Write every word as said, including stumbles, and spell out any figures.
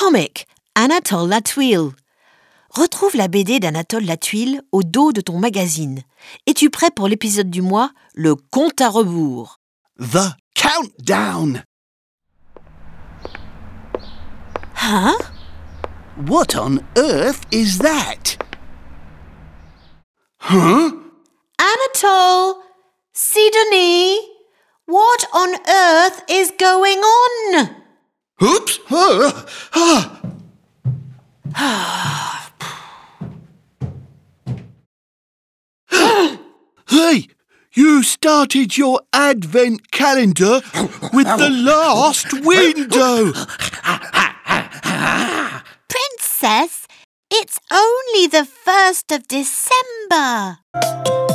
comic, Anatole Latwille. Retrouve la B D d'Anatole Latwille au dos de ton magazine. Es-tu prêt pour l'épisode du mois, le compte à rebours? The countdown. Huh? What on earth is that? Huh? Anatole! Sidonie! What on earth is going on? Oops! Uh, ah. Hey, you started your advent calendar with the last window. Princess, it's only the first of December.